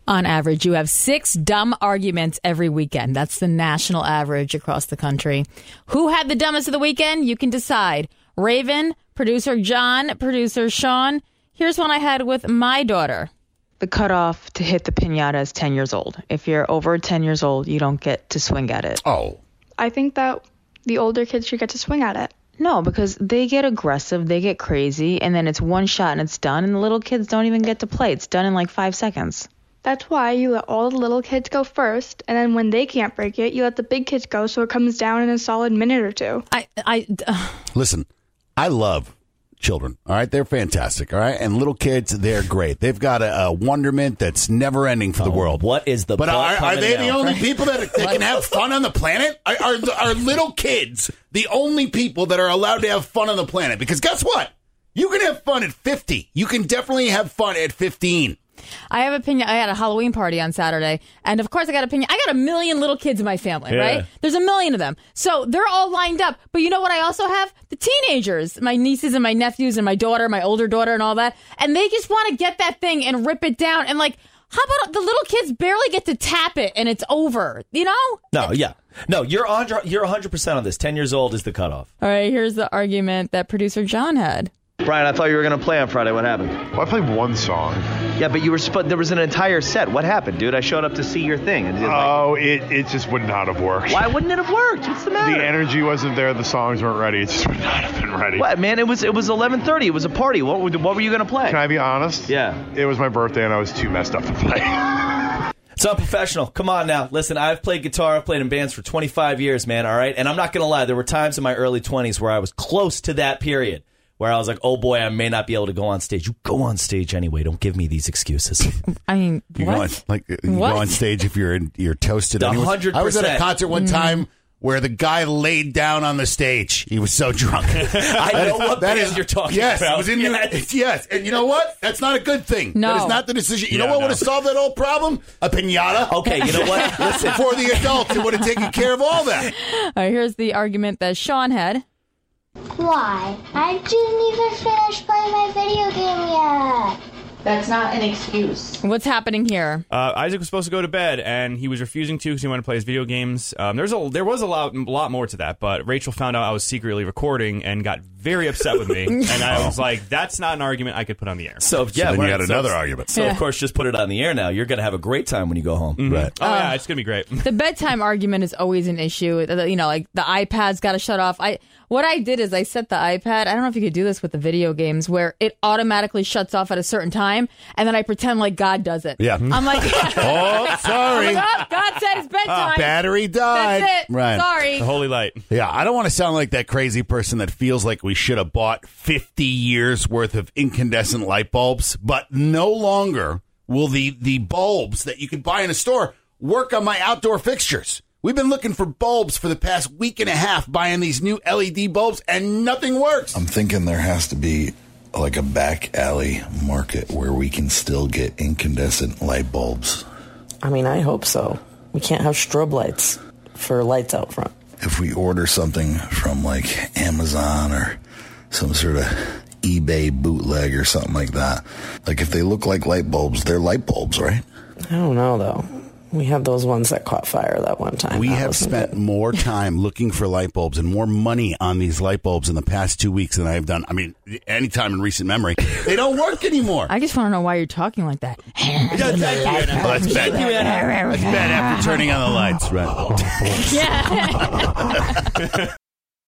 On average, you have 6 dumb arguments every weekend. That's the national average across the country. Who had the dumbest of the weekend? You can decide. Raven, producer John, producer Sean. Here's one I had with my daughter. The cutoff to hit the piñata is 10 years old. If you're over 10 years old, you don't get to swing at it. Oh. I think that the older kids should get to swing at it. No, because they get aggressive, they get crazy, and then it's one shot and it's done, and the little kids don't even get to play. It's done in like 5 seconds. That's why you let all the little kids go first, and then when they can't break it, you let the big kids go so it comes down in a solid minute or two. Listen, I love children, all right? They're fantastic, all right? And little kids, they're great. They've got a wonderment that's never ending for the world. What is the But are they the only right? people that can have fun on the planet? Are little kids the only people that are allowed to have fun on the planet? Because guess what? You can have fun at 50. You can definitely have fun at 15. I have opinion. I had a Halloween party on Saturday, and of course I got opinion. I got 1 million little kids in my family, right? There's 1 million of them. So they're all lined up. But you know what I also have? The teenagers, my nieces and my nephews and my daughter, my older daughter and all that. And they just want to get that thing and rip it down. And like, how about the little kids barely get to tap it and it's over, you know? No, yeah. No, you're 100% on this. 10 years old is the cutoff. All right, here's the argument that producer John had. Brian, I thought you were going to play on Friday. What happened? Well, I played one song. Yeah, but there was an entire set. What happened, dude? I showed up to see your thing. And it just would not have worked. Why wouldn't it have worked? What's the matter? The energy wasn't there. The songs weren't ready. It just would not have been ready. What, man? It was 11:30. It was a party. What were you going to play? Can I be honest? Yeah. It was my birthday, and I was too messed up to play. It's unprofessional. Come on now. Listen, I've played guitar. I've played in bands for 25 years, man, all right? And I'm not going to lie. There were times in my early 20s where I was close to that period, where I was like, oh, boy, I may not be able to go on stage. You go on stage anyway. Don't give me these excuses. I mean, You what? go on stage if you're toasted. 100%. I was at a concert one time where the guy laid down on the stage. He was so drunk. I know what band you're talking yes, about. It was in yes, and you know what? That's not a good thing. No. That is not the decision. You know what would have solved that whole problem? A piñata. Okay, you know what? Listen. For the adults, it would have taken care of all that. All right, here's the argument that Sean had. Why? I didn't even finish playing my video game yet. That's not an excuse. What's happening here? Isaac was supposed to go to bed, and he was refusing to because he wanted to play his video games. There was a lot more to that, but Rachel found out I was secretly recording and got very upset with me. And I was like, that's not an argument I could put on the air. So then you had another argument. So, of course, just put it on the air now. You're going to have a great time when you go home. Mm-hmm. Right. Oh, yeah, it's going to be great. The bedtime argument is always an issue. You know, like the iPad's got to shut off. What I did is I set the iPad, I don't know if you could do this with the video games, where it automatically shuts off at a certain time, and then I pretend like God does it. Yeah. I'm like, oh, sorry. I'm like, oh, God said it's bedtime. Battery died. That's it. Right. Sorry. The holy light. Yeah, I don't want to sound like that crazy person that feels like we should have bought 50 years worth of incandescent light bulbs, but no longer will the bulbs that you can buy in a store work on my outdoor fixtures. We've been looking for bulbs for the past week and a half, buying these new LED bulbs, and nothing works. I'm thinking there has to be like a back alley market where we can still get incandescent light bulbs. I mean, I hope so. We can't have strobe lights for lights out front. If we order something from like Amazon or some sort of eBay bootleg or something like that, like if they look like light bulbs, they're light bulbs, right? I don't know, though. We had those ones that caught fire that one time. We have spent more time looking for light bulbs and more money on these light bulbs in the past 2 weeks than I have done. I mean, any time in recent memory. They don't work anymore. I just want to know why you're talking like that. That's bad. That's bad after turning on the lights. Right. Yeah.